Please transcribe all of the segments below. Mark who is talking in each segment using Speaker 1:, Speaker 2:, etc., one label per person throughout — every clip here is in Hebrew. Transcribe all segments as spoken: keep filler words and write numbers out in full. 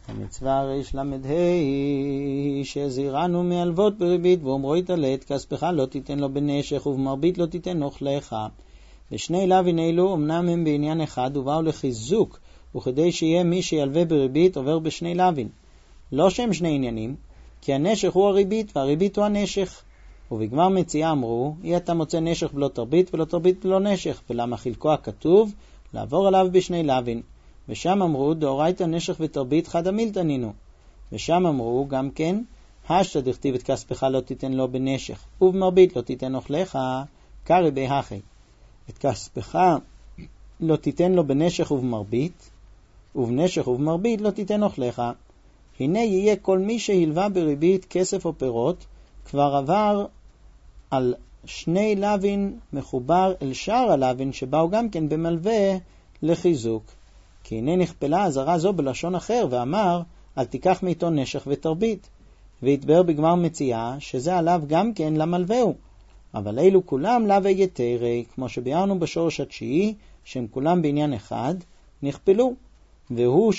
Speaker 1: המצווה ריש למד ה' שהזהירנו מהלוות בריבית, ואומרו יתעלה את כספך לא תיתן לו בנשך ובמרבית לא תיתן אוכלך. ושני לוין אלו אמנם הם בעניין אחד ובאו לחיזוק, וכדי שיהיה מי שילווה בריבית עובר בשני לוין, לא שהם שני עניינים, כי הנשך הוא הריבית והריבית הוא הנשך. ובגמר מציאה אמרו, אי אתה מוצא נשך בלא תרבית ולא תרבית בלא נשך, ולמה חלקו הכתוב לעבור עליו בשני לוין. ושם אמרו דאורייתא נשך ותרבית חד המילתא נינו. ושם אמרו גם כן, השתא דכתיב את כספך לא תיתן לו בנשך ובמרבית לא תיתן אוכלך, קרי בהכי. את כספך לא תיתן לו בנשך ובמרבית, ובנשך ובמרבית לא תיתן אוכלך. הנה יהיה כל מי שהלווה בריבית כסף או פירות, כבר עבר על שני לוין מחובר אל שאר הלוין שבאו גם כן במלווה לחיזוק. כי הנה נכפלה הזרה זו בלשון אחר, ואמר אל תיקח מאיתו נשך ותרבית, והתבר בגמר מציאה שזה עליו גם כן למלווהו. אבל אלו כולם לווה יתרי, כמו שביארנו בשורש התשיעי, שהם כולם בעניין אחד, נכפלו, והוא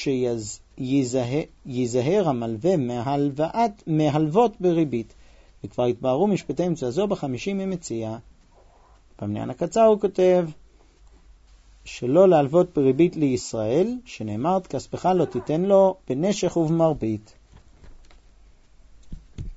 Speaker 1: שיזהר המלווה מהלוואת, מהלוות בריבית. וכבר התבהרו משפטי מצווה זו בחמישים ממציאה. במניין הקצר הוא כותב, שלא להלוות בריבית לישראל, שנאמרת כספך לא תיתן לו בנשך ובמרבית.